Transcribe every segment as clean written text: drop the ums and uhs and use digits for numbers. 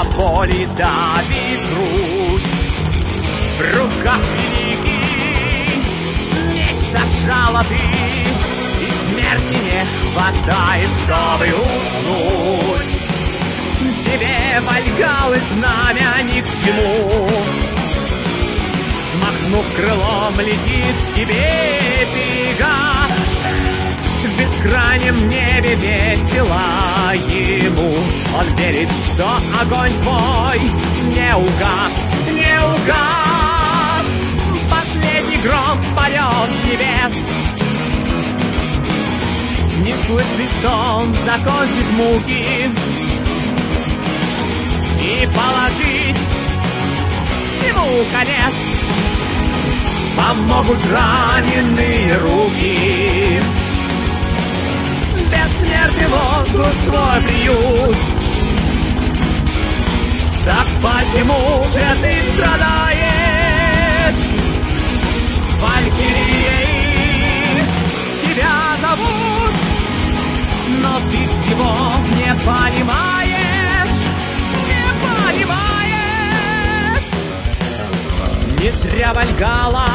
боли давит грудь. В руках великий меч зажалотый, и смерти не хватает, чтобы уснуть. Тебе Вальгаллы знамя ни к чему. Взмахнув крылом, летит к тебе Пегас. В бескрайнем небе весело ему. Он верит, что огонь твой не угас, не угас. Последний гром спадет с небес. Неслышный стон закончит муки и положить всему конец. Помогут раненые руки, бессмертный воздух свой приют. Так почему же ты страдаешь, Валькирией тебя зовут, но ты всего не понимаешь, не понимаешь. Не зря Вальгалла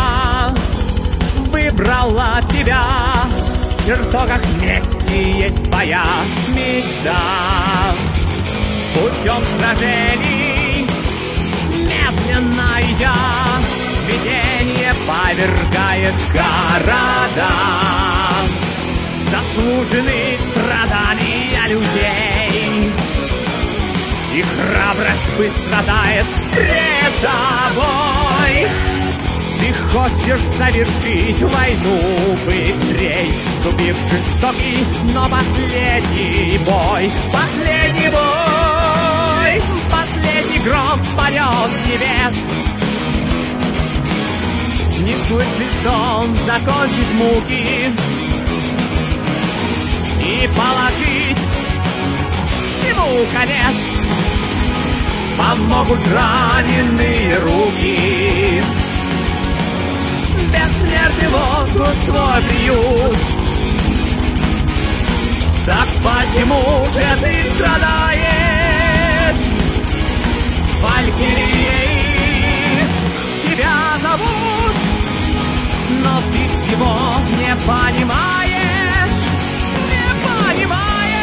выбрала тебя. В чертогах мести есть твоя мечта. Путем сражений, медленно идя, в смятение повергаешь города. Заслуженные страдания людей, и храбрость быстро тает пред тобой. Ты хочешь завершить войну быстрей, вступив в жестокий, но последний бой. Последний бой, последний гром спадет с небес. Неслышный стон закончит муки и положить всему конец. Помогут раненые руки, бессмертный воздух свой приют. Так почему же ты страдаешь, Валькирией тебя зовут, но ты всего не понимаешь, не понимаешь.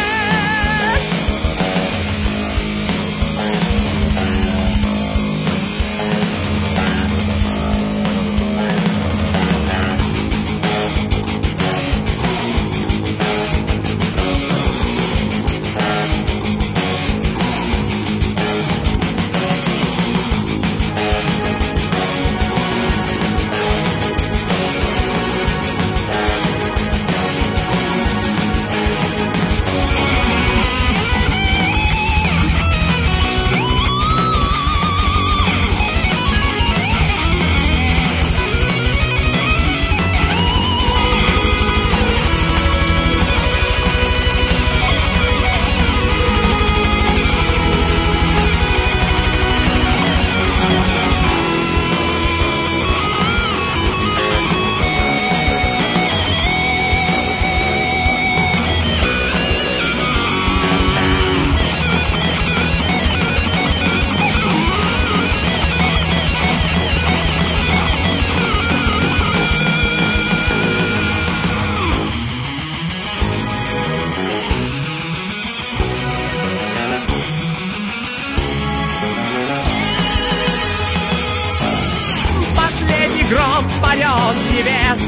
Гром спадет с небес.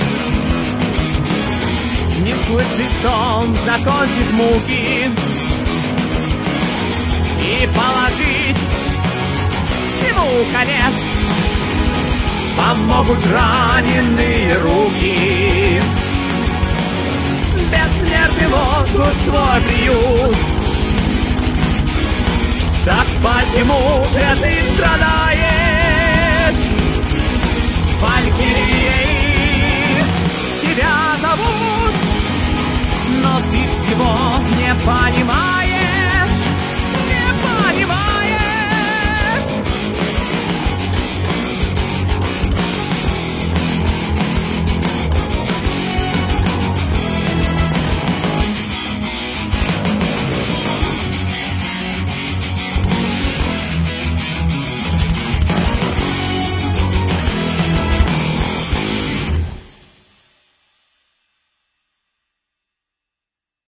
Неслышный стон закончит муки и положить всему конец. Помогут раненые руки, бессмертный воздух свой приют. Так почему же ты страдаешь, Валькирией тебя зовут, но ты всего не понимаешь.